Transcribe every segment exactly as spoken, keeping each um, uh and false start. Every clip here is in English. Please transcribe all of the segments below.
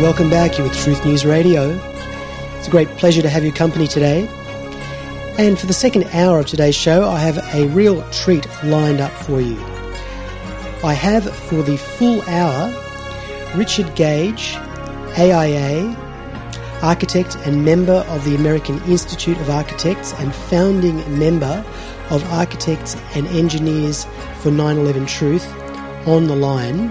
welcome back. You're with Truth News Radio. It's a great pleasure to have your company today. And for the second hour of today's show, I have a real treat lined up for you. I have for the full hour Richard Gage, A I A, architect and member of the American Institute of Architects and founding member of Architects and Engineers for nine eleven Truth, on the line.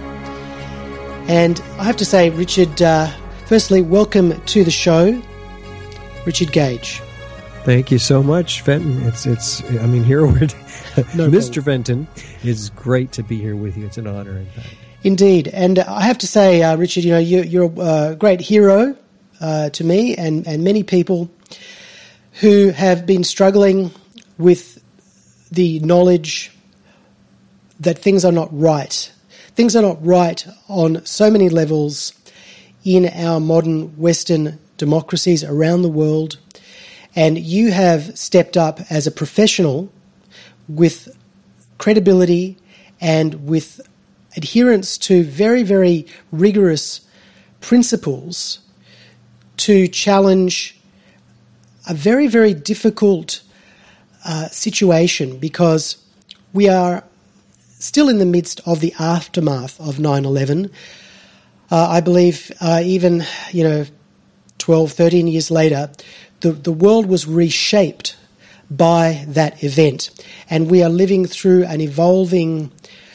And I have to say, Richard, uh, firstly, welcome to the show, Richard Gage. Thank you so much, Fenton. It's, it's. I mean, here we're, no Mister problem. Fenton, it's great to be here with you. It's an honor, in fact. Indeed. And I have to say, uh, Richard, you know, you, you're a great hero uh, to me and, and many people who have been struggling with the knowledge that things are not right. Things are not right on so many levels in our modern Western democracies around the world. And you have stepped up as a professional with credibility and with adherence to very, very rigorous principles to challenge a very, very difficult uh, situation, because we are still in the midst of the aftermath of nine eleven. Uh, I believe uh, even, you know, twelve, thirteen years later, the, the world was reshaped by that event. And we are living through an evolving,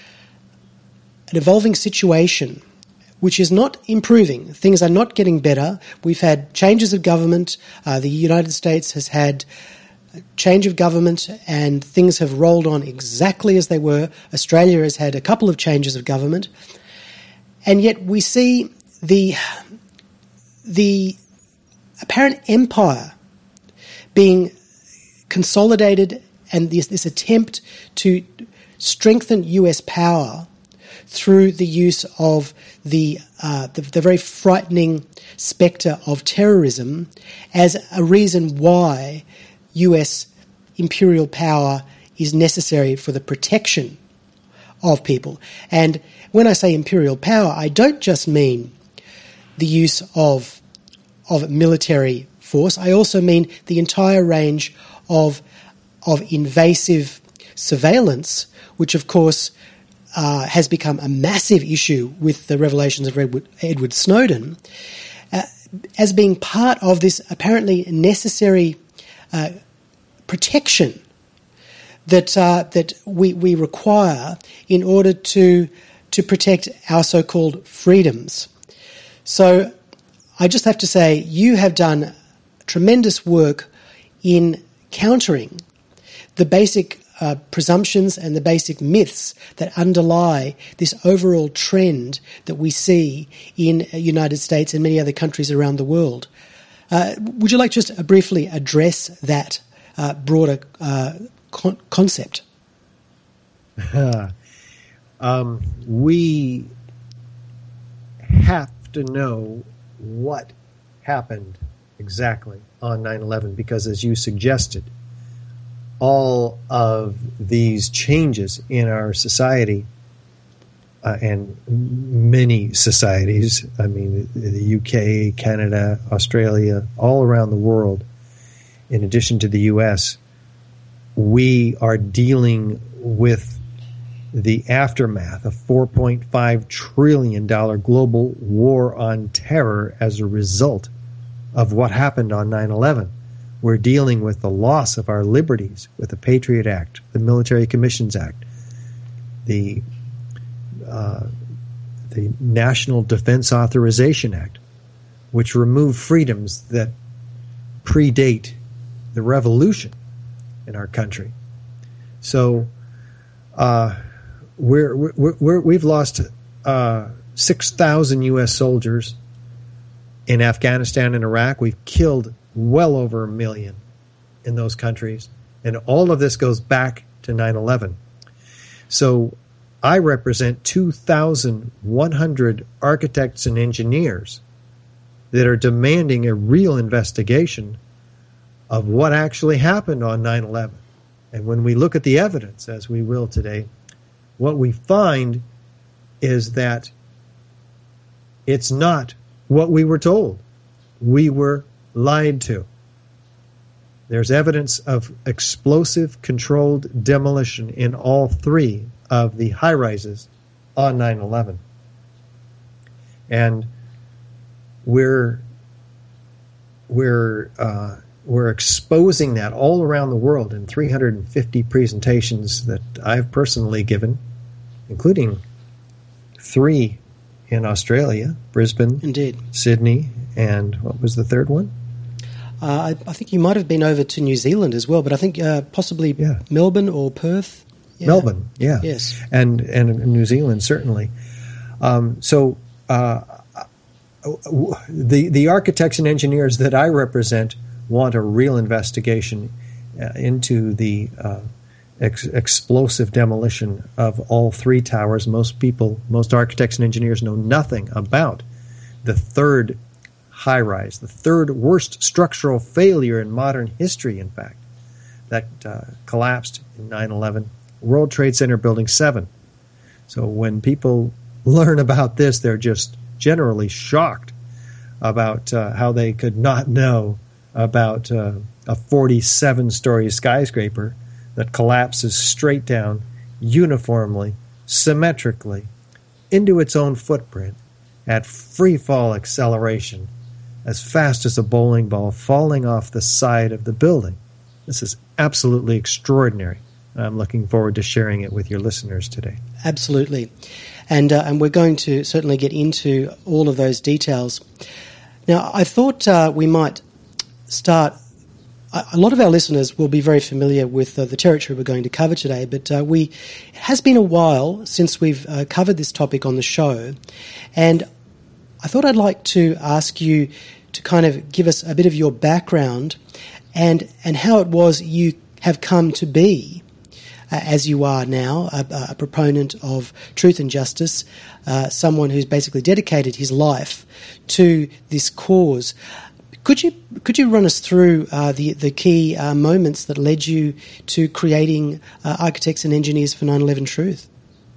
an evolving situation which is not improving. Things are not getting better. We've had changes of government. Uh, the United States has had change of government, and things have rolled on exactly as they were. Australia has had a couple of changes of government, and yet we see the the apparent empire being consolidated, and this, this attempt to strengthen U S power through the use of the, uh, the the very frightening spectre of terrorism as a reason why U S imperial power is necessary for the protection of people. And when I say imperial power, I don't just mean the use of of military force. I also mean the entire range of of invasive surveillance, which of course uh, has become a massive issue with the revelations of Edward, Edward Snowden, uh, as being part of this apparently necessary uh, protection that uh, that we we require in order to to protect our so-called freedoms. So I just have to say, you have done tremendous work in countering the basic uh, presumptions and the basic myths that underlie this overall trend that we see in the United States and many other countries around the world. Uh, would you like just to briefly address that uh, broader uh, con- concept? um, we have to know what happened exactly on nine eleven, because as you suggested, all of these changes in our society uh, and many societies, I mean the U K, Canada, Australia, all around the world, in addition to the U S, we are dealing with the aftermath of four point five trillion dollars global war on terror as a result of what happened on nine eleven. We're dealing with the loss of our liberties with the Patriot Act, the Military Commissions Act, the uh, the National Defense Authorization Act, which removed freedoms that predate the revolution in our country. So uh, we're, we're, we're, we've lost uh, six thousand U S soldiers in Afghanistan and Iraq. We've killed well over a million in those countries. And all of this goes back to nine eleven. So I represent two thousand one hundred architects and engineers that are demanding a real investigation of what actually happened on nine eleven. And when we look at the evidence, as we will today, what we find is that it's not what we were told. We were lied to. There's evidence of explosive controlled demolition in all three of the high-rises on nine eleven. And we're we're uh, we're exposing that all around the world in three hundred fifty presentations that I've personally given, including three in Australia, Brisbane, indeed, Sydney, and what was the third one? Uh, I, I think you might have been over to New Zealand as well, but I think uh, possibly yeah. Melbourne or Perth. Yeah. Melbourne, yeah, yes, and and New Zealand certainly. Um, so uh, the the architects and engineers that I represent want a real investigation uh, into the uh, ex- explosive demolition of all three towers. Most people, most architects and engineers know nothing about the third high-rise, the third worst structural failure in modern history, in fact, that uh, collapsed in nine eleven, World Trade Center Building seven. So when people learn about this, they're just generally shocked about uh, how they could not know about uh, a forty-seven-story skyscraper that collapses straight down, uniformly, symmetrically, into its own footprint at free-fall acceleration, as fast as a bowling ball falling off the side of the building. This is absolutely extraordinary. I'm looking forward to sharing it with your listeners today. Absolutely. And uh, and we're going to certainly get into all of those details. Now, I thought uh, we might start. A lot of our listeners will be very familiar with uh, the territory we're going to cover today, but uh, we it has been a while since we've uh, covered this topic on the show, and I thought I'd like to ask you to kind of give us a bit of your background and and how it was you have come to be, uh, as you are now, a, a proponent of truth and justice, uh, someone who's basically dedicated his life to this cause. Could you could you run us through uh, the the key uh, moments that led you to creating uh, Architects and Engineers for nine eleven Truth?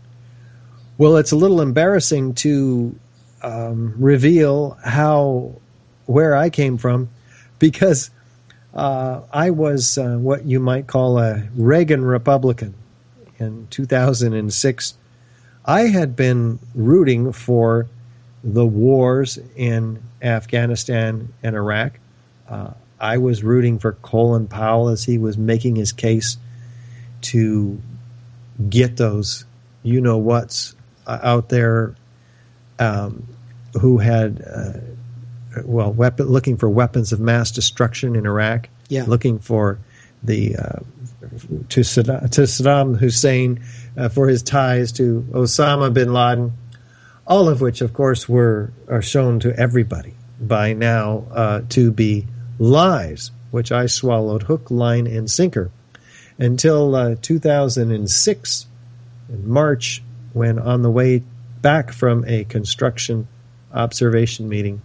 Well, it's a little embarrassing to um, reveal how where I came from, because uh, I was uh, what you might call a Reagan Republican in two thousand six. I had been rooting for the wars in Afghanistan and Iraq. Uh, I was rooting for Colin Powell as he was making his case to get those you-know-whats uh, out there um, who had, uh, well, weapon, looking for weapons of mass destruction in Iraq, yeah. looking for the uh, to, Saddam, to Saddam Hussein uh, for his ties to Osama bin Laden. All of which, of course, were are shown to everybody by now uh, to be lies, which I swallowed hook, line, and sinker until uh, two thousand six, in March, when on the way back from a construction observation meeting,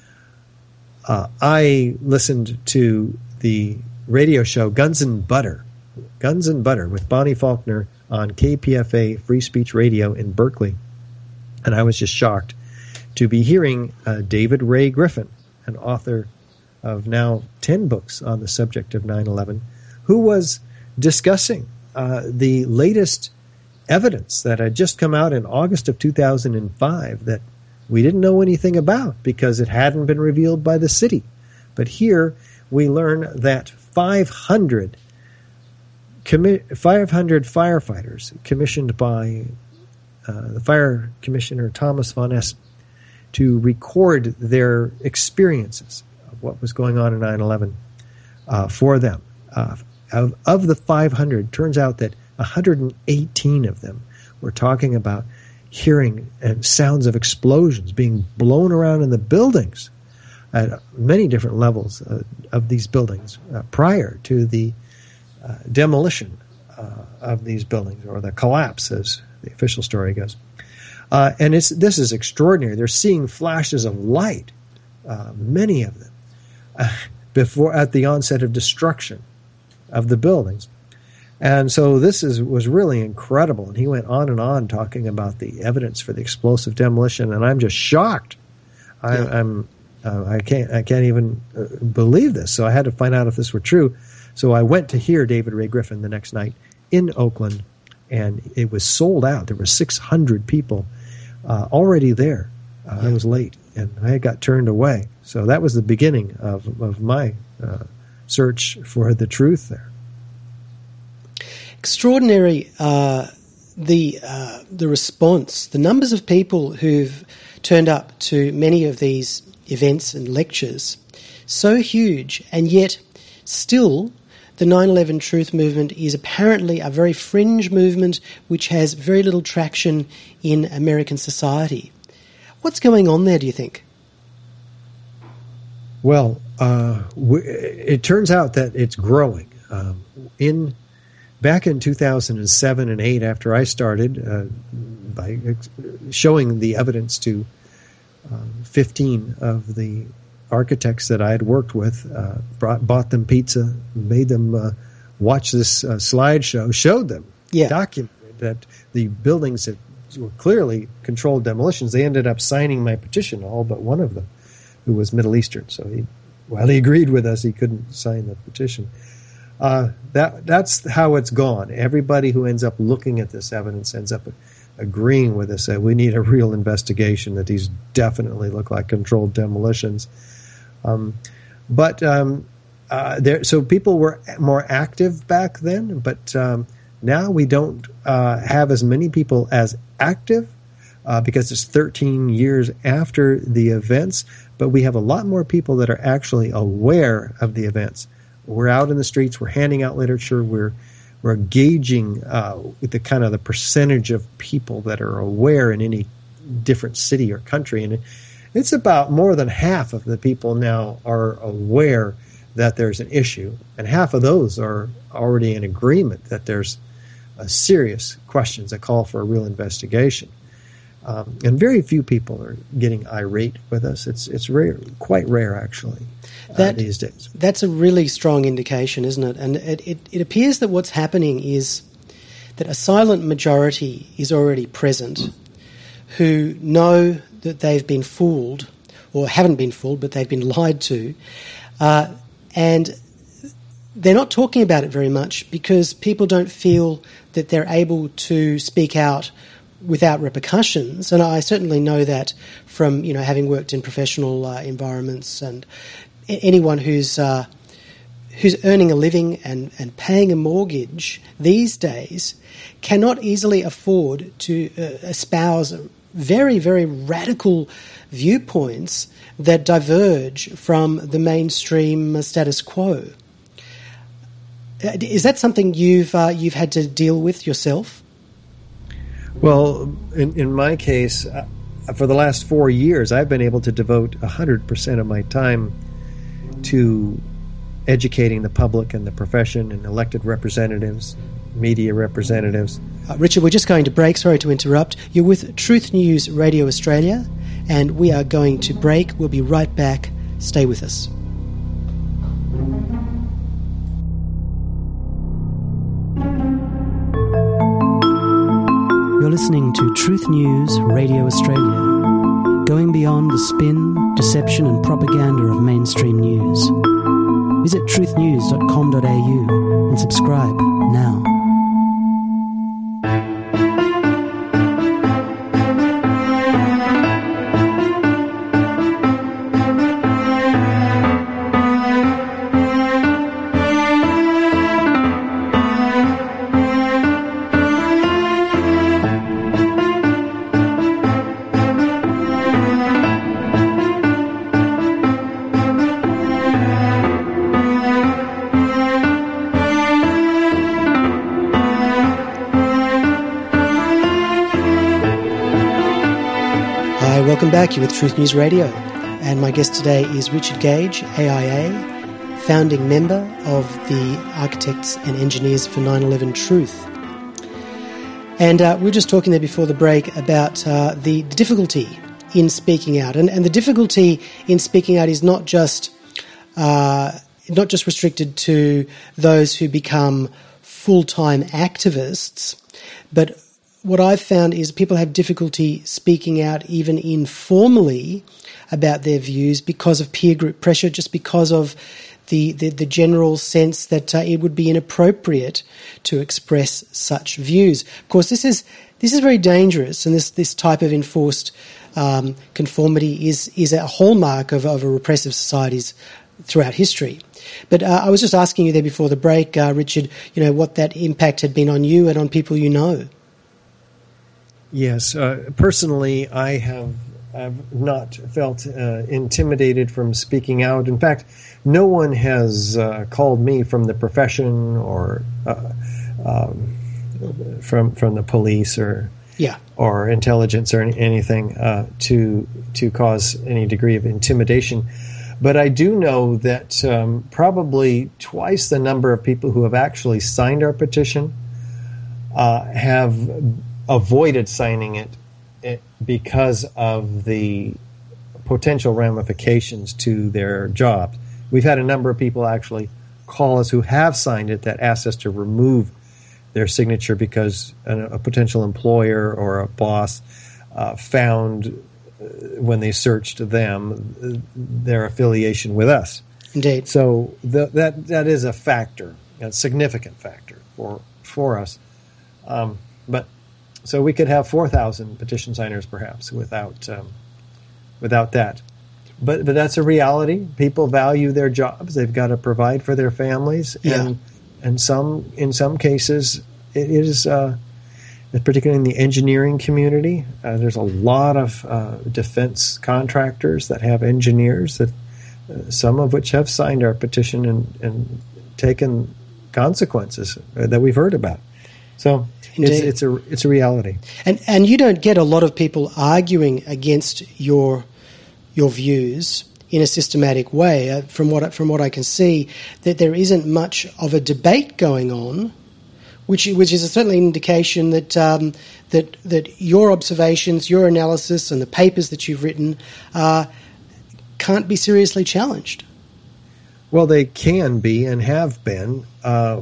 uh, I listened to the radio show Guns and Butter, Guns and Butter with Bonnie Faulkner on K P F A Free Speech Radio in Berkeley. And I was just shocked to be hearing uh, David Ray Griffin, an author of now ten books on the subject of nine eleven, who was discussing uh, the latest evidence that had just come out in August of two thousand five that we didn't know anything about because it hadn't been revealed by the city. But here we learn that five hundred, commi- five hundred firefighters commissioned by Uh, the Fire Commissioner Thomas von Essen to record their experiences of what was going on in nine eleven uh, for them. Uh, of, of the five hundred, turns out that one hundred eighteen of them were talking about hearing and sounds of explosions being blown around in the buildings at many different levels uh, of these buildings uh, prior to the uh, demolition uh, of these buildings, or the collapse, as the official story goes. Uh, and it's this is extraordinary. They're seeing flashes of light, uh, many of them, uh, before at the onset of destruction of the buildings. And so this is was really incredible. And he went on and on talking about the evidence for the explosive demolition, and I'm just shocked. I, Yeah. I'm uh, I can't I can't even uh, believe this. So I had to find out if this were true. So I went to hear David Ray Griffin the next night in Oakland, and it was sold out. There were six hundred people uh, already there. Uh, Yeah. I was late, and I got turned away. So that was the beginning of of my uh, search for the truth there. Extraordinary, uh, the uh, the response, the numbers of people who've turned up to many of these events and lectures, so huge, and yet still the nine eleven Truth Movement is apparently a very fringe movement which has very little traction in American society. What's going on there, do you think? Well, uh, w- it turns out that it's growing. Um, in back in two thousand seven and eight, after I started uh, by ex- showing the evidence to uh, fifteen of the architects that I had worked with, uh, brought, bought them pizza, made them uh, watch this uh, slideshow, showed them, Yeah. documented that the buildings that were clearly controlled demolitions. They ended up signing my petition, all but one of them, who was Middle Eastern. So he, while he agreed with us, he couldn't sign the petition. Uh, that that's how it's gone. Everybody who ends up looking at this evidence ends up agreeing with us that we need a real investigation, that these definitely look like controlled demolitions. Um, but um, uh, there, so people were more active back then, but um, now we don't uh, have as many people as active uh, because it's thirteen years after the events, but we have a lot more people that are actually aware of the events. We're out in the streets, we're handing out literature, we're we're gauging uh, the kind of the percentage of people that are aware in any different city or country, and it, it's about more than half of the people now are aware that there's an issue, and half of those are already in agreement that there's uh, serious questions that call for a real investigation. Um, and very few people are getting irate with us. It's it's rare, quite rare actually, uh, That- these days. That's a really strong indication, isn't it? And it, it, it appears that what's happening is that a silent majority is already present who know that they've been fooled, or haven't been fooled, but they've been lied to, uh, and they're not talking about it very much because people don't feel that they're able to speak out without repercussions. And I certainly know that from, you know, having worked in professional uh, environments, and a- anyone who's uh, who's earning a living and, and paying a mortgage these days cannot easily afford to uh, espouse very, very radical viewpoints that diverge from the mainstream status quo. Uh, Is that something you've uh, you've had to deal with yourself? Well, in, in my case, uh, for the last four years, I've been able to devote one hundred percent of my time to educating the public and the profession and elected representatives, media representatives. Uh, Richard, we're just going to break. Sorry to interrupt. You're with Truth News Radio Australia, and we are going to break. We'll be right back. Stay with us. You're listening to Truth News Radio Australia, going beyond the spin, deception and propaganda of mainstream news. Visit truth news dot com dot a u and subscribe now. Hi, welcome back. You're with Truth News Radio, and my guest today is Richard Gage, A I A, founding member of the Architects and Engineers for nine eleven Truth. And uh, we were just talking there before the break about uh, the difficulty in speaking out, and, and the difficulty in speaking out is not just uh, not just restricted to those who become full-time activists, but what I've found is people have difficulty speaking out even informally about their views because of peer group pressure, just because of the, the, the general sense that uh, it would be inappropriate to express such views. Of course, this is this is very dangerous, and this, this type of enforced um, conformity is is a hallmark of, of a repressive societies throughout history. But uh, I was just asking you there before the break, uh, Richard, you know, what that impact had been on you and on people you know. Yes, uh, personally, I have I've not felt uh, intimidated from speaking out. In fact, no one has uh, called me from the profession or uh, um, from from the police or yeah. or intelligence or any, anything uh, to to cause any degree of intimidation. But I do know that um, probably twice the number of people who have actually signed our petition uh, have avoided signing it, it because of the potential ramifications to their jobs. We've had a number of people actually call us who have signed it that asked us to remove their signature because a, a potential employer or a boss uh, found when they searched them, their affiliation with us. Indeed. So the, that that is a factor, a significant factor for for us. Um, but so we could have four thousand petition signers perhaps without um, without that. But but that's a reality. People value their jobs. They've got to provide for their families, yeah. and and some in some cases it is. Uh, particularly in the engineering community, uh, there's a lot of uh, defense contractors that have engineers, that uh, some of which have signed our petition and, and taken consequences that we've heard about. So it's, it's a it's a reality. And and you don't get a lot of people arguing against your your views in a systematic way. Uh, from what from what I can see, that there isn't much of a debate going on. Which, which is certainly an indication that um, that that your observations, your analysis, and the papers that you've written uh, can't be seriously challenged. Well, they can be and have been. Uh,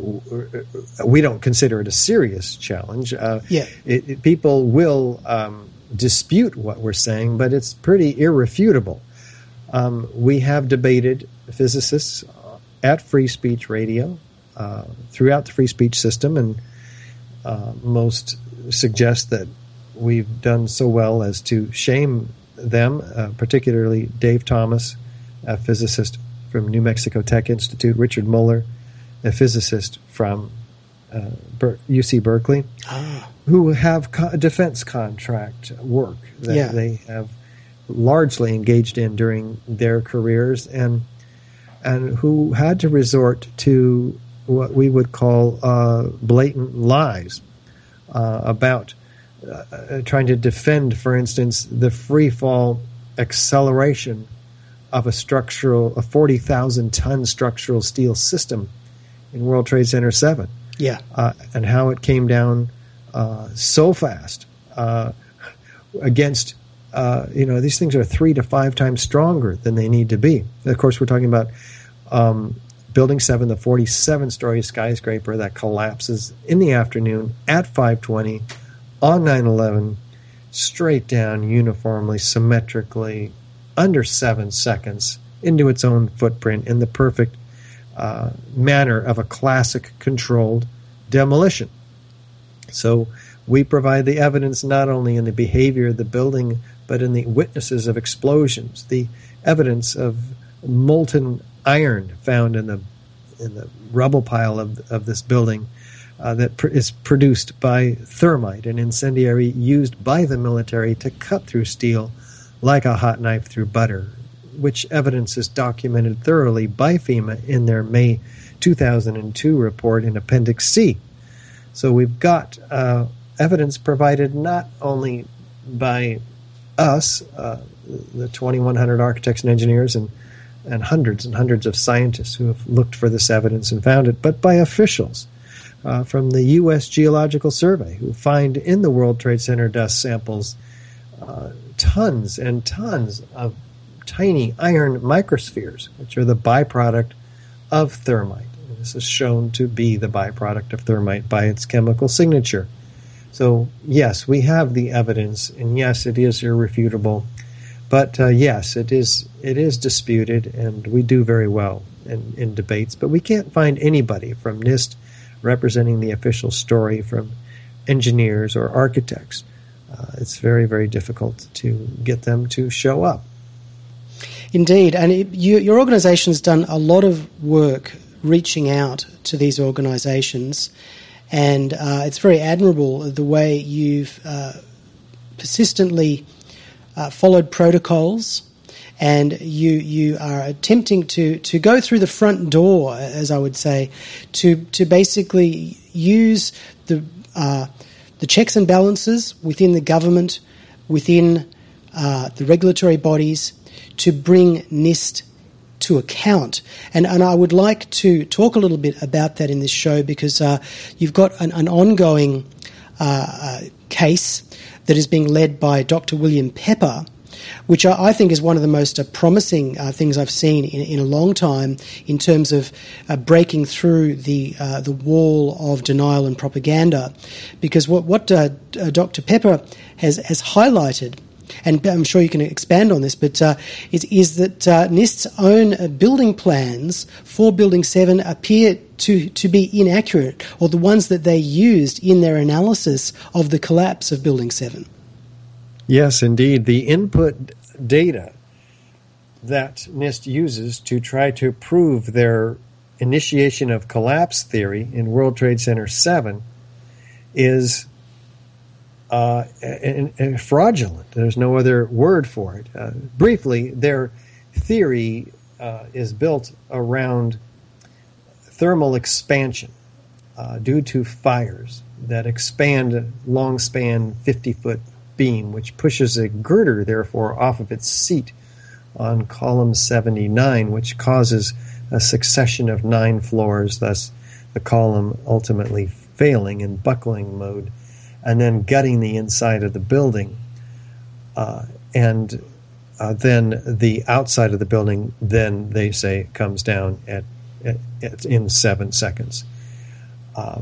we don't consider it a serious challenge. Uh, yeah, it, it, people will um, dispute what we're saying, but it's pretty irrefutable. Um, we have debated physicists at Free Speech Radio. Uh, throughout the free speech system, and uh, most suggest that we've done so well as to shame them, uh, particularly Dave Thomas, a physicist from New Mexico Tech Institute, Richard Muller, a physicist from uh, Ber- U C Berkeley, ah. who have co- defense contract work that yeah. they have largely engaged in during their careers, and and who had to resort to what we would call uh, blatant lies uh, about uh, trying to defend, for instance, the free fall acceleration of a structural, a forty thousand ton structural steel system in World Trade Center seven. Yeah, uh, and how it came down uh, so fast uh, against. Uh, you know, these things are three to five times stronger than they need to be. And of course, we're talking about. Um, Building seven, the forty-seven story skyscraper that collapses in the afternoon at five twenty on nine eleven, straight down, uniformly, symmetrically, under seven seconds into its own footprint in the perfect uh, manner of a classic controlled demolition. So we provide the evidence not only in the behavior of the building, but in the witnesses of explosions, the evidence of molten iron found in the in the rubble pile of of this building uh, that pr- is produced by thermite, an incendiary used by the military to cut through steel like a hot knife through butter, which evidence is documented thoroughly by FEMA in their May two thousand two report in Appendix C. So we've got uh, evidence provided not only by us, uh, the twenty-one hundred architects and engineers, and and hundreds and hundreds of scientists who have looked for this evidence and found it, but by officials uh, from the U S Geological Survey who find in the World Trade Center dust samples uh, tons and tons of tiny iron microspheres, which are the byproduct of thermite. And this is shown to be the byproduct of thermite by its chemical signature. So, yes, we have the evidence, and yes, it is irrefutable. But uh, yes, it is it is disputed, and we do very well in, in debates. But we can't find anybody from NIST representing the official story, from engineers or architects. Uh, it's very, very difficult to get them to show up. Indeed, and it, you, your organisation has done a lot of work reaching out to these organisations, and uh, it's very admirable the way you've uh, persistently uh, followed protocols, and you you are attempting to, to go through the front door, as I would say, to to basically use the uh, the checks and balances within the government, within uh, the regulatory bodies, to bring NIST to account. And, and I would like to talk a little bit about that in this show, because uh, you've got an, an ongoing uh, uh, case that is being led by Doctor William Pepper, which I, I think is one of the most uh, promising uh, things I've seen in, in a long time in terms of uh, breaking through the uh, the wall of denial and propaganda. Because what, what uh, Doctor Pepper has, has highlighted, and I'm sure you can expand on this, but uh, is, is that uh, NIST's own uh, building plans for Building seven appear to, to be inaccurate, or the ones that they used in their analysis of the collapse of Building seven. Yes, indeed. The input data that NIST uses to try to prove their initiation of collapse theory in World Trade Center seven is Uh, and, and fraudulent. There's no other word for it. Uh, briefly, their theory uh, is built around thermal expansion uh, due to fires that expand a long-span fifty-foot beam, which pushes a girder, therefore, off of its seat on column seventy-nine, which causes a succession of nine floors, thus the column ultimately failing in buckling mode, and then gutting the inside of the building. Uh, and uh, then the outside of the building, then they say, comes down at, at, at in seven seconds, um,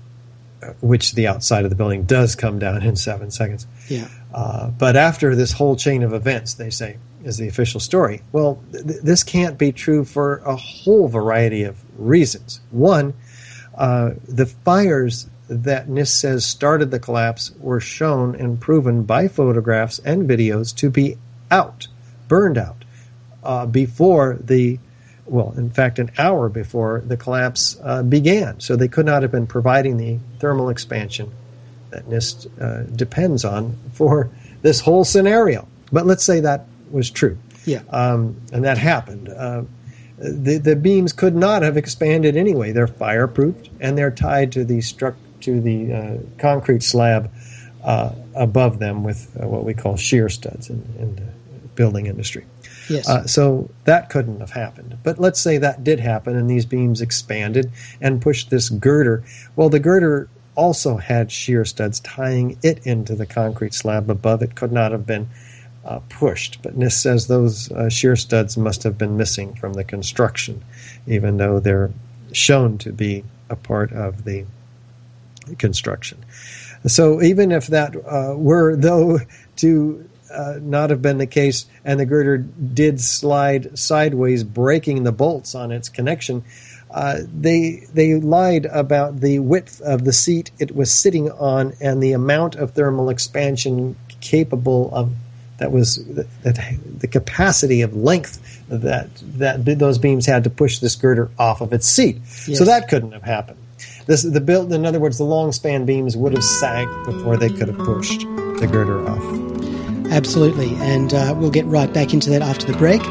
which the outside of the building does come down in seven seconds. Yeah. Uh, but after this whole chain of events, they say, is the official story. Well, th- this can't be true for a whole variety of reasons. One, uh, the fires that NIST says started the collapse were shown and proven by photographs and videos to be out, burned out, uh, before the, well, in fact, an hour before the collapse uh, began. So they could not have been providing the thermal expansion that NIST uh, depends on for this whole scenario. But let's say that was true. Yeah. Um, and that happened. Uh, the, the beams could not have expanded anyway. They're fireproofed, and they're tied to the structure, to the uh, concrete slab uh, above them with uh, what we call shear studs in, in the building industry. Yes. Uh, so that couldn't have happened. But let's say that did happen and these beams expanded and pushed this girder. Well, the girder also had shear studs tying it into the concrete slab above it. Could not have been uh, pushed. But NIST says those uh, shear studs must have been missing from the construction, even though they're shown to be a part of the construction. So even if that uh, were, though, to uh, not have been the case, and the girder did slide sideways, breaking the bolts on its connection, uh, they they lied about the width of the seat it was sitting on and the amount of thermal expansion capable of that was that the capacity of length that that those beams had to push this girder off of its seat. Yes. So that couldn't have happened. This, the build, in other words, the long span beams would have sagged before they could have pushed the girder off. Absolutely, and uh, we'll get right back into that after the break.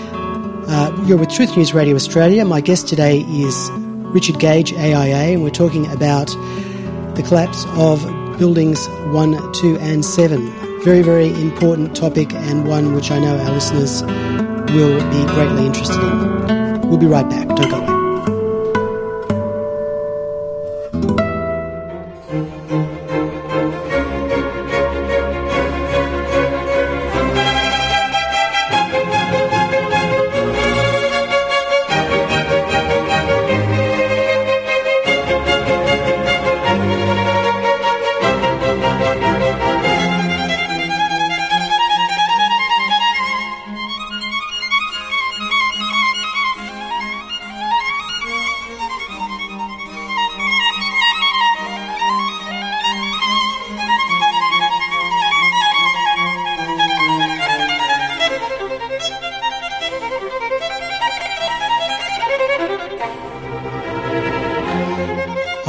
Uh, you're with Truth News Radio Australia. My guest today is Richard Gage, A I A, and we're talking about the collapse of buildings one, two, and seven. Very, very important topic, and one which I know our listeners will be greatly interested in. We'll be right back. Don't go away.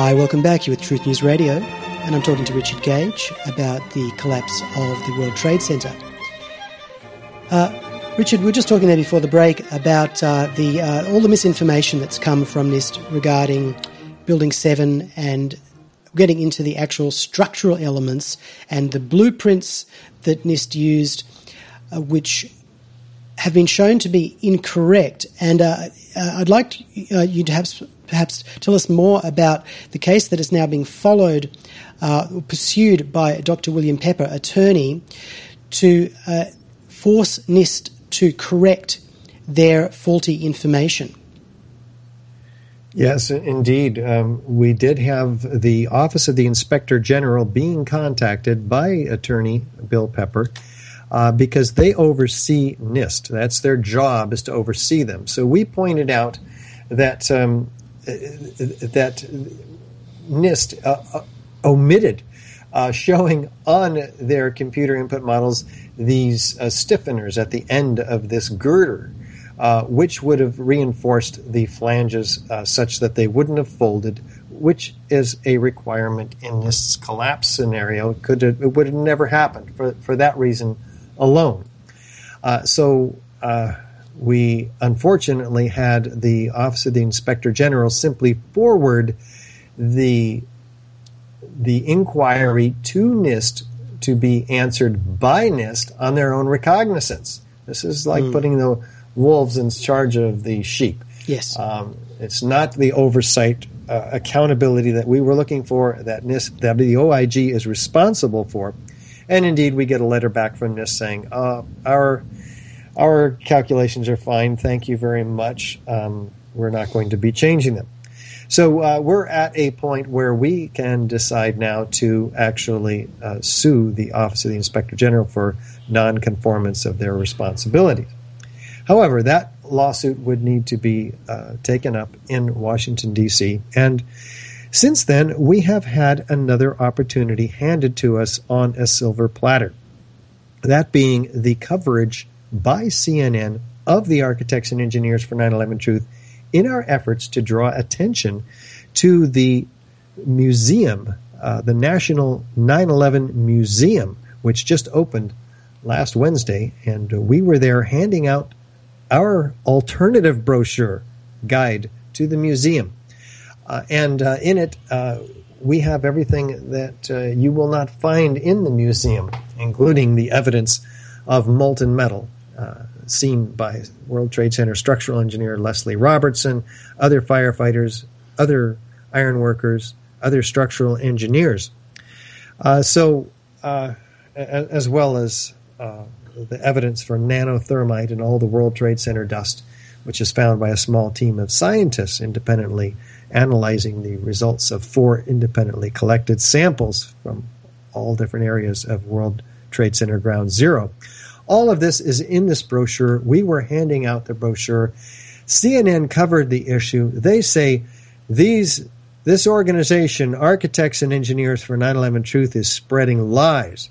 Hi, welcome back. You're with Truth News Radio, and I'm talking to Richard Gage about the collapse of the World Trade Center. Uh, Richard, we were just talking there before the break about uh, the uh, all the misinformation that's come from NIST regarding Building seven and getting into the actual structural elements and the blueprints that NIST used, uh, which have been shown to be incorrect. And uh, uh, I'd like to, uh, you to have perhaps tell us more about the case that is now being followed, uh, pursued by Doctor William Pepper, attorney, to uh, force NIST to correct their faulty information. Yes, indeed. Um, we did have the Office of the Inspector General being contacted by Attorney Bill Pepper uh, because they oversee NIST. That's their job, is to oversee them. So we pointed out that um, that NIST uh, omitted uh, showing on their computer input models these uh, stiffeners at the end of this girder, uh, which would have reinforced the flanges uh, such that they wouldn't have folded, which is a requirement in NIST's collapse scenario. It, could have, it would have never happened for, for that reason alone. Uh, so uh, we unfortunately had the Office of the Inspector General simply forward the the inquiry to NIST to be answered by NIST on their own recognizance. This is like mm. putting the wolves in charge of the sheep. Yes. Um, it's not the oversight, uh, accountability that we were looking for, that NIST, that the O I G is responsible for. And indeed, we get a letter back from NIST saying, uh, our our calculations are fine, thank you very much. Um, we're not going to be changing them. So uh, we're at a point where we can decide now to actually uh, sue the Office of the Inspector General for nonconformance of their responsibilities. However, that lawsuit would need to be uh, taken up in Washington, D C, and since then, we have had another opportunity handed to us on a silver platter, that being the coverage by C N N of the architects and engineers for nine eleven Truth in our efforts to draw attention to the museum, uh, the National nine eleven Museum, which just opened last Wednesday, and uh, we were there handing out our alternative brochure guide to the museum. Uh, and uh, in it, uh, we have everything that uh, you will not find in the museum, including the evidence of molten metal uh, seen by World Trade Center structural engineer Leslie Robertson, other firefighters, other ironworkers, other structural engineers. Uh, so, uh, as well as uh, the evidence for nanothermite and all the World Trade Center dust, which is found by a small team of scientists independently analyzing the results of four independently collected samples from all different areas of World Trade Center Ground Zero. All of this is in this brochure. We were handing out the brochure. C N N covered the issue. They say these this organization, Architects and Engineers for nine eleven Truth, is spreading lies.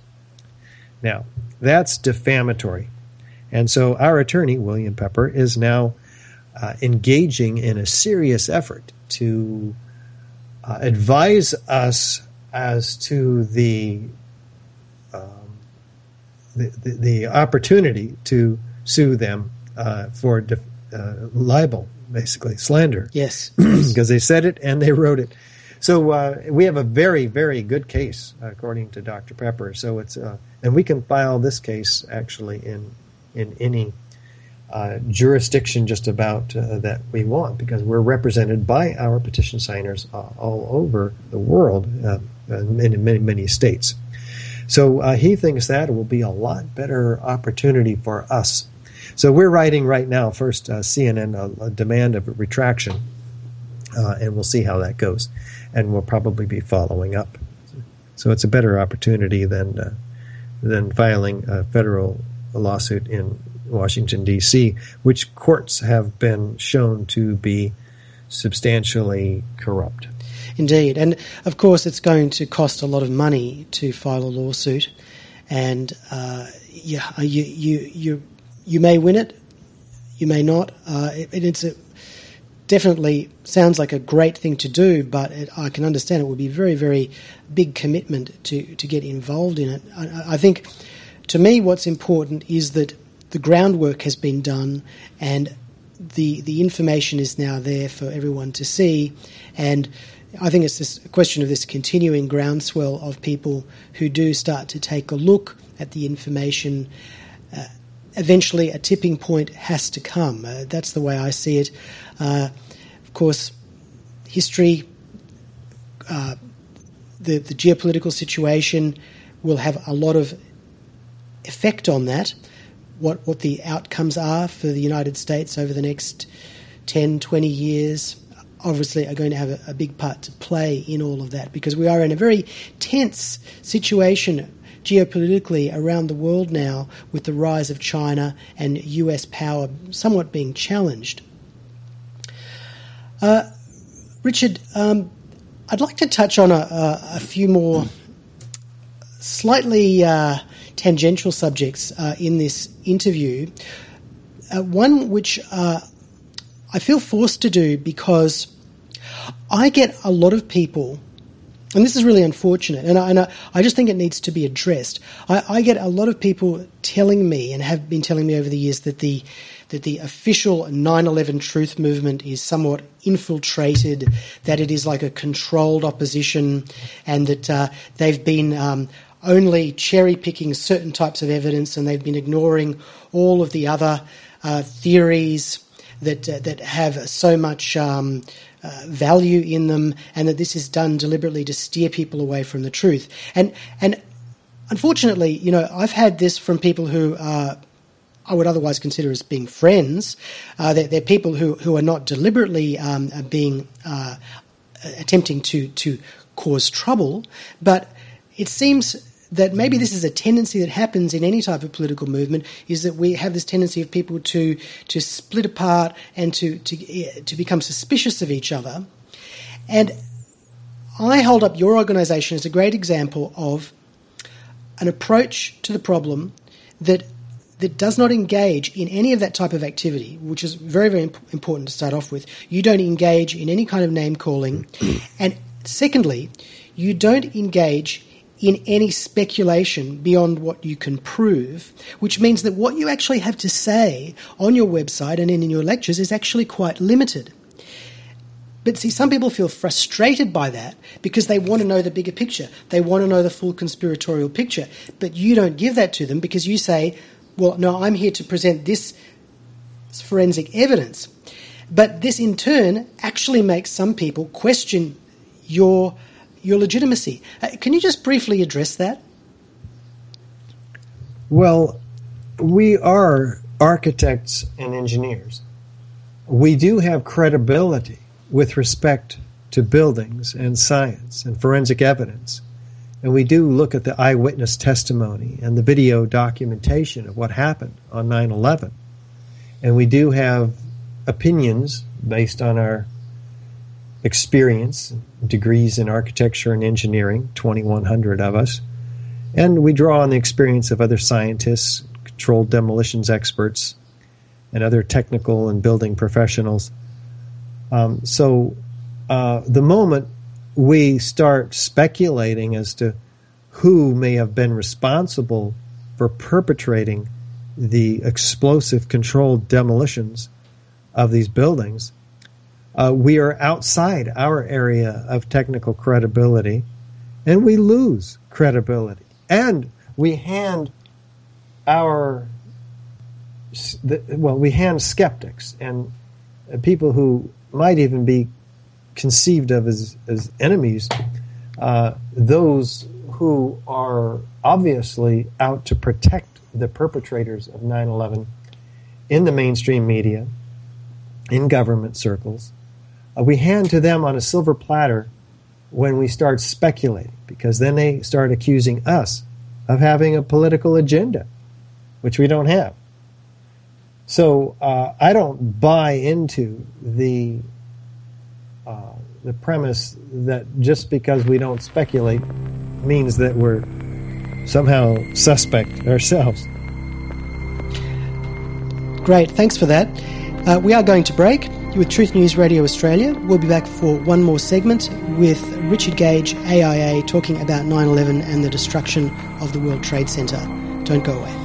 Now, that's defamatory. And so our attorney, William Pepper, is now uh, engaging in a serious effort to uh, advise us as to the, um, the, the the opportunity to sue them uh, for def- uh, libel, basically slander. Yes, because they said it and they wrote it. So uh, we have a very, very good case, according to Doctor Pepper. So it's uh, and we can file this case actually in in any uh, jurisdiction just about uh, that we want, because we're represented by our petition signers uh, all over the world, uh, in many, many states. So uh, he thinks that it will be a lot better opportunity for us. So we're writing right now, first uh, C N N, a, a demand of a retraction, uh, and we'll see how that goes. And we'll probably be following up. So it's a better opportunity than uh, than filing a federal lawsuit in Washington, D C, which courts have been shown to be substantially corrupt. Indeed. And, of course, it's going to cost a lot of money to file a lawsuit. And, uh, yeah, you, you, you, you may win it, you may not. Uh, it, it's a, definitely sounds like a great thing to do, but it, I can understand it would be very, very big commitment to, to get involved in it. I, I think, to me, what's important is that the groundwork has been done and the the information is now there for everyone to see. And I think it's this question of this continuing groundswell of people who do start to take a look at the information. Uh, eventually, a tipping point has to come. Uh, that's the way I see it. Uh, of course, history, uh, the, the geopolitical situation will have a lot of effect on that. What what the outcomes are for the United States over the next ten, twenty years obviously are going to have a, a big part to play in all of that, because we are in a very tense situation geopolitically around the world now, with the rise of China and U S power somewhat being challenged. Uh, Richard, um, I'd like to touch on a, a, a few more slightly uh, tangential subjects uh, in this interview. Uh, one which uh, I feel forced to do because I get a lot of people, and this is really unfortunate, and I, and I, I just think it needs to be addressed. I, I get a lot of people telling me, and have been telling me over the years, that the that the official nine eleven truth movement is somewhat infiltrated, that it is like a controlled opposition, and that uh, they've been um, only cherry-picking certain types of evidence, and they've been ignoring all of the other uh, theories that uh, that have so much um, uh, value in them, and that this is done deliberately to steer people away from the truth. And and unfortunately, you know, I've had this from people who are, I would otherwise consider as being friends. Uh, they're, they're people who, who are not deliberately um, being uh, attempting to to cause trouble, but it seems that maybe this is a tendency that happens in any type of political movement, is that we have this tendency of people to to split apart and to to to become suspicious of each other. And I hold up your organisation as a great example of an approach to the problem that that does not engage in any of that type of activity, which is very, very imp- important to start off with. You don't engage in any kind of name-calling. And secondly, you don't engage in any speculation beyond what you can prove, which means that what you actually have to say on your website and in your lectures is actually quite limited. But see, some people feel frustrated by that because they want to know the bigger picture. They want to know the full conspiratorial picture. But you don't give that to them because you say, well, no, I'm here to present this forensic evidence. But this in turn actually makes some people question your your legitimacy. Uh, can you just briefly address that? Well, we are architects and engineers. We do have credibility with respect to buildings and science and forensic evidence. And we do look at the eyewitness testimony and the video documentation of what happened on nine eleven. And we do have opinions based on our experience, degrees in architecture and engineering, twenty-one hundred of us. And we draw on the experience of other scientists, controlled demolitions experts, and other technical and building professionals. Um, so uh, the moment we start speculating as to who may have been responsible for perpetrating the explosive controlled demolitions of these buildings, uh, we are outside our area of technical credibility, and we lose credibility. And we hand our, well, we hand skeptics and people who might even be conceived of as, as enemies, uh, those who are obviously out to protect the perpetrators of nine eleven in the mainstream media, in government circles. Uh, we hand to them on a silver platter when we start speculating, because then they start accusing us of having a political agenda, which we don't have. So uh, I don't buy into the uh, the premise that just because we don't speculate means that we're somehow suspect ourselves. Great, thanks for that. Uh, we are going to break. You're with Truth News Radio Australia. We'll be back for one more segment with Richard Gage, A I A, talking about nine eleven and the destruction of the World Trade Center. Don't go away.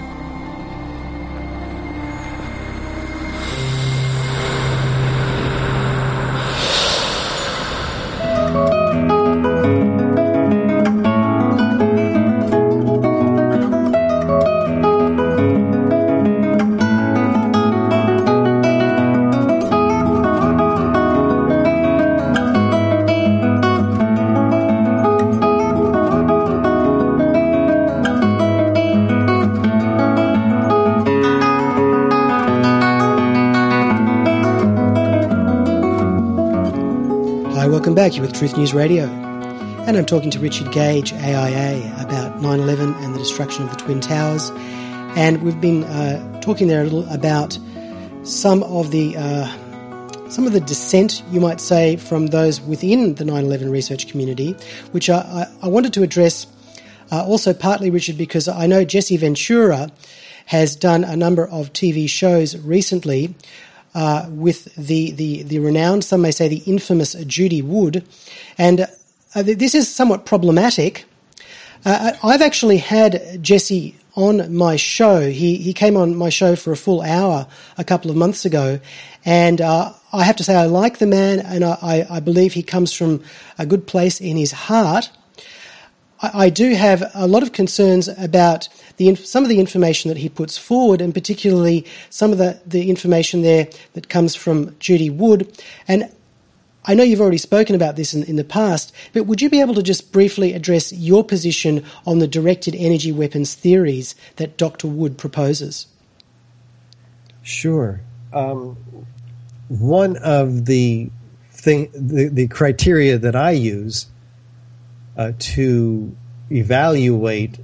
Back here with Truth News Radio, and I'm talking to Richard Gage, A I A, about nine eleven and the destruction of the Twin Towers. And we've been uh, talking there a little about some of the uh, some of the dissent, you might say, from those within the nine eleven research community, which I, I, I wanted to address uh, also partly, Richard, because I know Jesse Ventura has done a number of T V shows recently Uh, with the, the, the renowned, some may say the infamous Judy Wood. And uh, this is somewhat problematic. Uh, I've actually had Jesse on my show. He, he came on my show for a full hour a couple of months ago. And uh, I have to say I like the man, and I, I believe he comes from a good place in his heart. I, I do have a lot of concerns about The, some of the information that he puts forward, and particularly some of the, the information there that comes from Judy Wood. And I know you've already spoken about this in, in the past, but would you be able to just briefly address your position on the directed energy weapons theories that Doctor Wood proposes? Sure. Um, one of the, thing, the the criteria that I use uh, to evaluate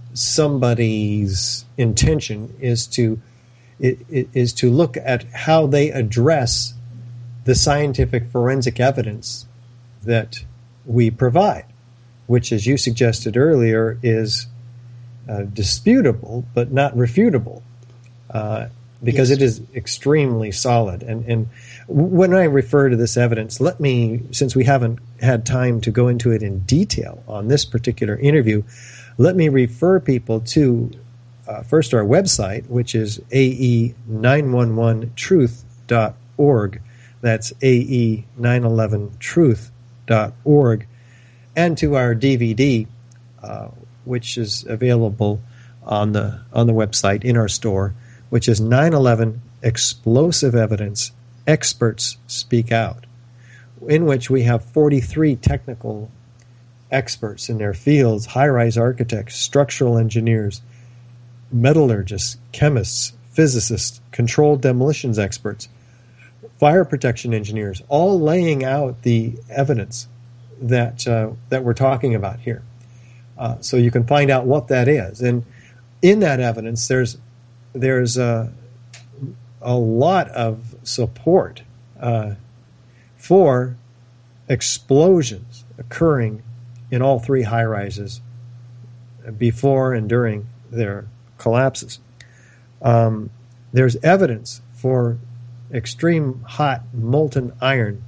somebody's intention is to it, it is to look at how they address the scientific forensic evidence that we provide, which, as you suggested earlier, is uh, disputable but not refutable, uh, because yes. It is extremely solid. And and when I refer to this evidence, let me, since we haven't had time to go into it in detail on this particular interview, let me refer people to, uh, first, our website, which is A E nine one one truth dot org. That's A E nine one one truth dot org. And to our D V D, uh, which is available on the on the website in our store, which is nine eleven Explosive Evidence, Experts Speak Out, in which we have forty-three technical experts in their fields: high-rise architects, structural engineers, metallurgists, chemists, physicists, controlled demolitions experts, fire protection engineers, all laying out the evidence that uh, that we're talking about here. Uh, so you can find out what that is. And in that evidence, there's there's a, a lot of support uh, for explosions occurring in all three high-rises before and during their collapses. Um, there's evidence for extreme hot molten iron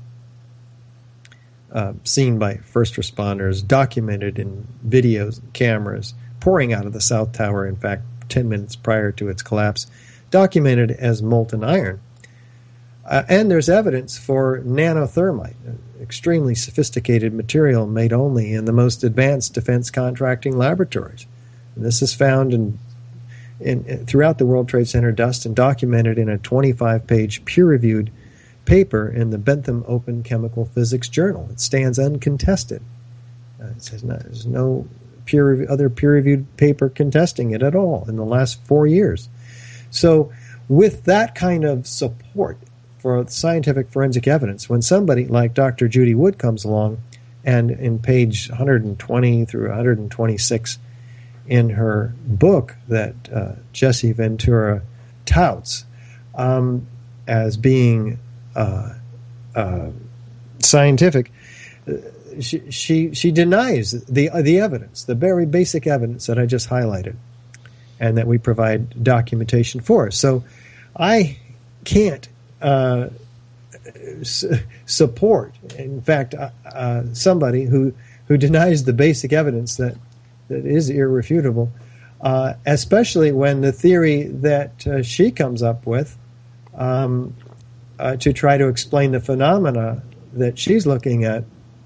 uh, seen by first responders, documented in videos and cameras, pouring out of the South Tower, in fact, ten minutes prior to its collapse, documented as molten iron. Uh, and there's evidence for nanothermite, an extremely sophisticated material made only in the most advanced defense contracting laboratories. And this is found in, in, in throughout the World Trade Center dust and documented in a twenty-five page peer-reviewed paper in the Bentham Open Chemical Physics Journal. It stands uncontested. Uh, it says no, there's no peer other peer-reviewed paper contesting it at all in the last four years. So with that kind of support for scientific forensic evidence, when somebody like Doctor Judy Wood comes along, and in page one hundred twenty through one hundred twenty-six in her book that uh, Jesse Ventura touts um, as being uh, uh, scientific, she, she she denies the the evidence, the very basic evidence that I just highlighted, and that we provide documentation for. So I can't uh, support. In fact, uh, uh, somebody who, who denies the basic evidence that, that is irrefutable, uh, especially when the theory that uh, she comes up with um, uh, to try to explain the phenomena that she's looking at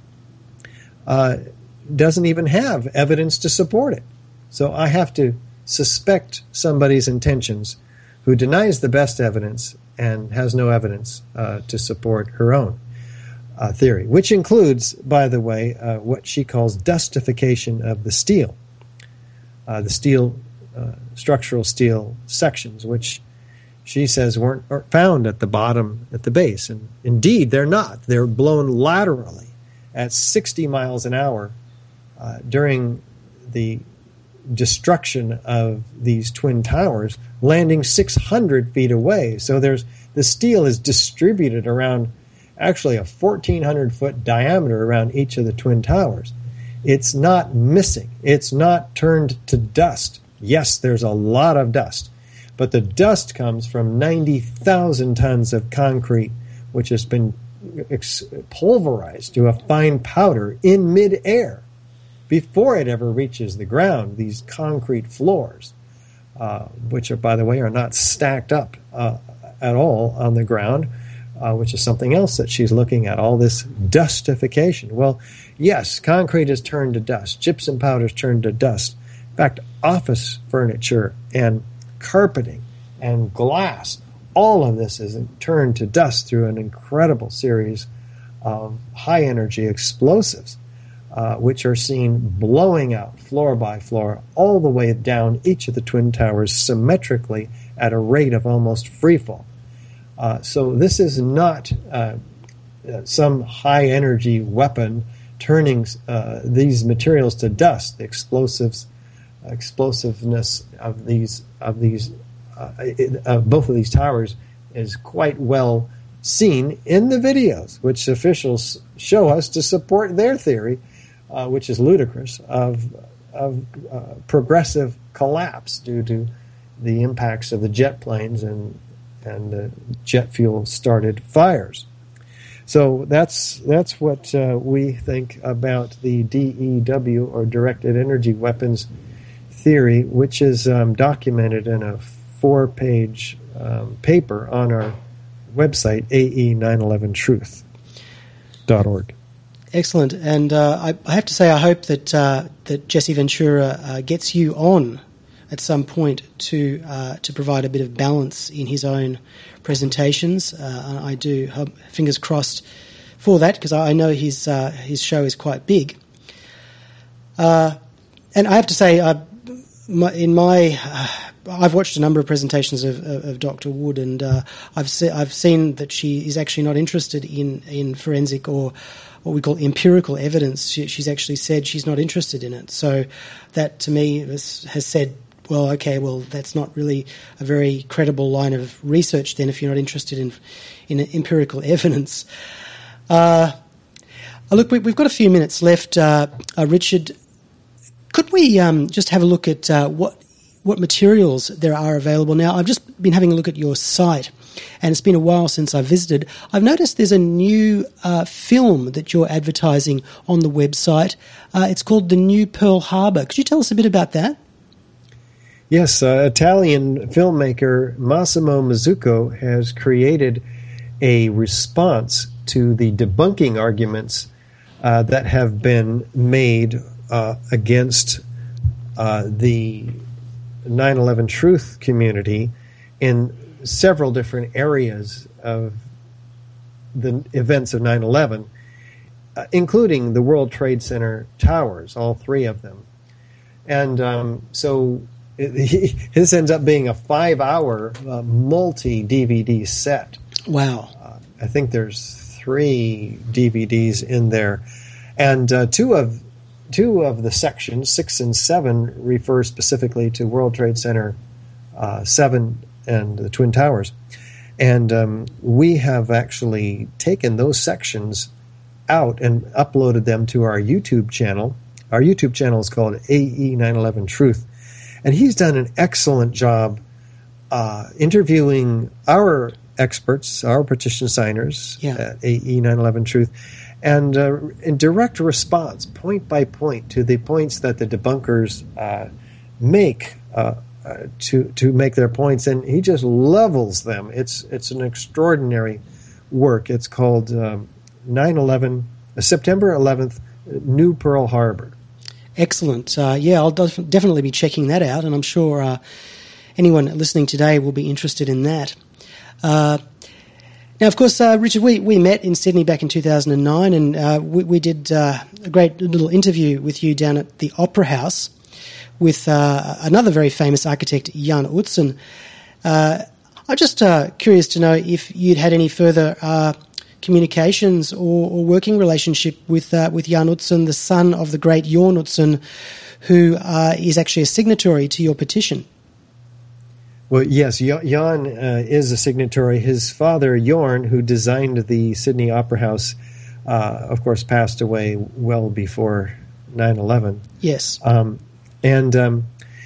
uh, doesn't even have evidence to support it. So I have to suspect somebody's intentions who denies the best evidence and has no evidence uh, to support her own uh, theory, which includes, by the way, uh, what she calls dustification of the steel, uh, the steel, uh, structural steel sections, which she says weren't found at the bottom, at the base. And indeed, they're not. They're blown laterally at sixty miles an hour uh, during the destruction of these twin towers, landing six hundred feet away. So there's the steel is distributed around actually a fourteen hundred foot diameter around each of the twin towers. It's not missing. It's not turned to dust. Yes, there's a lot of dust, but the dust comes from ninety thousand tons of concrete, which has been ex- pulverized to a fine powder in midair before it ever reaches the ground. These concrete floors, uh, which are, by the way, are not stacked up uh, at all on the ground, uh, which is something else that she's looking at, all this dustification. Well, yes, concrete is turned to dust. Gypsum powder is turned to dust. In fact, office furniture and carpeting and glass, all of this is turned to dust through an incredible series of high-energy explosives, Uh, which are seen blowing out floor by floor all the way down each of the twin towers symmetrically at a rate of almost free fall. Uh, so this is not uh, some high energy weapon turning uh, these materials to dust. The explosives, explosiveness of these of these uh, uh, both of these towers is quite well seen in the videos, which officials show us to support their theory. Uh, which is ludicrous, of, of uh, progressive collapse due to the impacts of the jet planes and and the jet fuel started fires. So that's that's what uh, we think about the D E W, or directed energy weapons theory, which is um, documented in a four-page um, paper on our website, A E nine eleven truth dot org. Excellent, and uh, I, I have to say I hope that uh, that Jesse Ventura uh, gets you on at some point to uh, to provide a bit of balance in his own presentations. Uh, I do hope, fingers crossed for that, because I know his uh, his show is quite big. Uh, and I have to say, uh, my, in my uh, I've watched a number of presentations of, of, of Doctor Wood, and uh, I've se- I've seen that she is actually not interested in in forensic or what we call empirical evidence. She, she's actually said she's not interested in it. So that, to me, has, has said, well, okay, well, that's not really a very credible line of research then, if you're not interested in in empirical evidence. Uh, look, we, we've got a few minutes left. Uh, uh, Richard, could we um, just have a look at uh, what what materials there are available now? I've just been having a look at your site, and it's been a while since I visited. I've noticed there's a new uh, film that you're advertising on the website. Uh, it's called The New Pearl Harbor. Could you tell us a bit about that? Yes, uh, Italian filmmaker Massimo Mazzucco has created a response to the debunking arguments uh, that have been made uh, against uh, the nine eleven Truth community in several different areas of the events of nine eleven, uh, including the World Trade Center towers, all three of them. And um, so it, he, this ends up being a five-hour uh, multi-D V D set. Wow. Uh, I think there's three D V Ds in there. And uh, two of two of the sections, six and seven, refer specifically to World Trade Center uh, seven and the Twin Towers. And um, we have actually taken those sections out and uploaded them to our YouTube channel. Our YouTube channel is called A E nine eleven Truth. And he's done an excellent job uh, interviewing our experts, our petition signers Yeah. at A E nine eleven Truth, and uh, in direct response, point by point, to the points that the debunkers uh, make uh, uh, to to make their points, and he just levels them. It's it's an extraordinary work. It's called um, nine eleven, uh, September eleventh, New Pearl Harbor. Excellent. Uh, yeah, I'll def- definitely be checking that out, and I'm sure uh, anyone listening today will be interested in that. Uh, now, of course, uh, Richard, we, we met in Sydney back in two thousand nine, and uh, we, we did uh, a great little interview with you down at the Opera House with uh, another very famous architect, Jan Utzon. Uh, I'm just uh, curious to know if you'd had any further uh, communications or, or working relationship with uh, with Jan Utzon, the son of the great Jorn Utzon, who uh, is actually a signatory to your petition. Well, yes, Jan uh, is a signatory. His father, Jorn, who designed the Sydney Opera House, uh, of course, passed away well before nine eleven. Yes. Um, and um,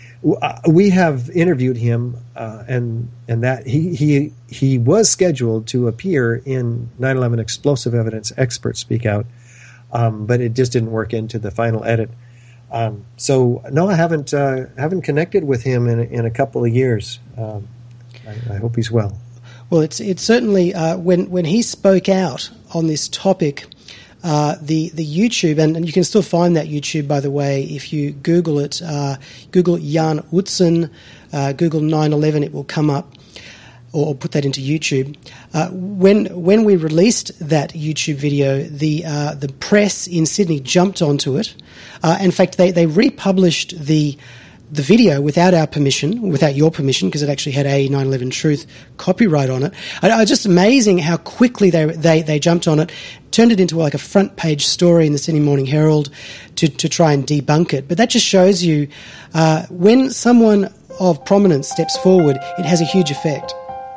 we have interviewed him, uh, and and that he, he he was scheduled to appear in nine eleven Explosive Evidence Expert Speak Out, um, but it just didn't work into the final edit. Um, so no, I haven't uh, haven't connected with him in in a couple of years. Um, I, I hope he's well. Well, it's it's certainly uh, when when he spoke out on this topic, uh, the the YouTube and, and you can still find that YouTube, by the way, if you Google it, uh, Google Jan Utzon, uh, Google nine eleven, it will come up. Or put that into YouTube. Uh, when when we released that YouTube video, the uh, the press in Sydney jumped onto it. Uh, in fact, they, they republished the the video without our permission, without your permission, because it actually had A E nine eleven Truth copyright on it. I, I just amazing how quickly they, they they jumped on it, turned it into like a front page story in the Sydney Morning Herald to to try and debunk it. But that just shows you uh, when someone of prominence steps forward, it has a huge effect.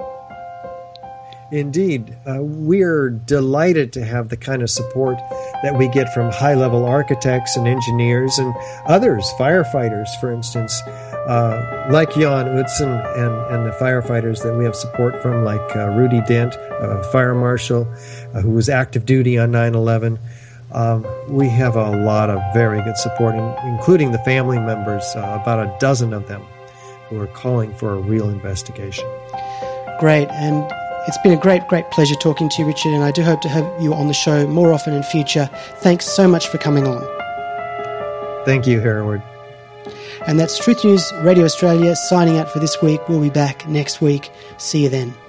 Indeed. Uh, we're delighted to have the kind of support that we get from high-level architects and engineers and others, firefighters, for instance, uh, like Jan Utzon and, and the firefighters that we have support from, like uh, Rudy Dent, a fire marshal uh, who was active duty on nine eleven. Um, we have a lot of very good support, including the family members, uh, about a dozen of them, who are calling for a real investigation. Great. And it's been a great, great pleasure talking to you, Richard, and I do hope to have you on the show more often in future. Thanks so much for coming on. Thank you, Hereward. And that's Truth News Radio Australia signing out for this week. We'll be back next week. See you then.